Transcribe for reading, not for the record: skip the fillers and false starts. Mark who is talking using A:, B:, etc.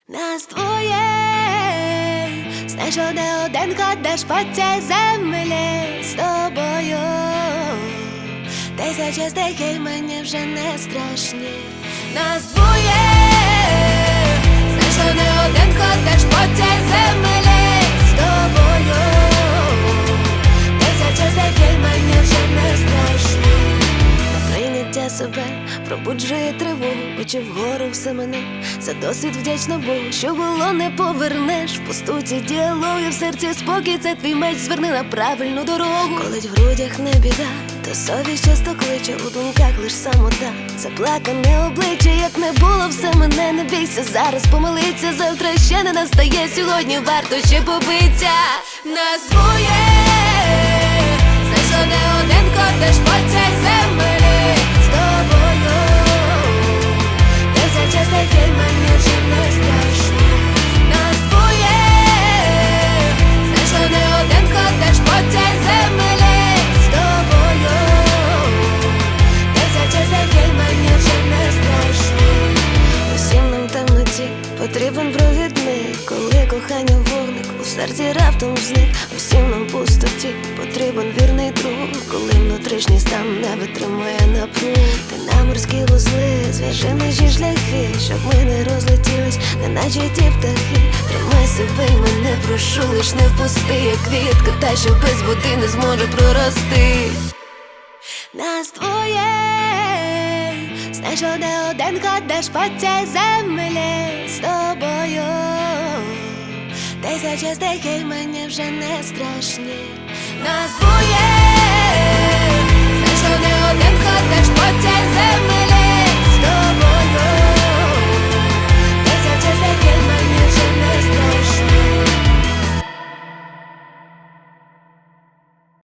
A: Нас двоє, знаєш, що не один ходиш по цій землі з тобою. Тисячі стихій мені вже не страшні. Нас двоє, знаєш, що не один ходиш по цій землі з тобою. Тисячі стихій мені вже не страшні. Прийняття себе пробуджує тривогу, очі вгору все мене. За досвід вдячна Богу, що було не повернеш. В пустоті діалоги, в серці спокій, це твій меч, зверни на правильну дорогу. Коли в грудях не біда, то совість часто кличе, у думках лиш самота. Заплакане обличчя, як не було, все мене, не бійся, зараз помилиться, завтра ще не настає, сьогодні варто ще побиться. Нас двоє, знаєш, що не один ходиш по цій землі з тобою. Тисячі стихій мені вже не страшні. Нас двоє, знаєш, що не один ходиш по цій землі з тобою. Тисячі стихій мені вже не страшні. Усім нам темноті потрібен провідник, коли кохання вогник у серці раптом зник. Усім нам пустоті потрібен вірний друг, коли внутрішній стан не витримує напруг. Ти на морські вузли, зв'яжи наші шляхи, щоб ми не розлетілись, неначе ті птахи. Тримай себе й мене, прошу, лиш не впусти, як квітка, та що без води не зможе прорости. Нас двоє, знаєш, що не один ходиш по цій землі з тобою. Тисячі стихій мені вже не страшні. Нас двоє.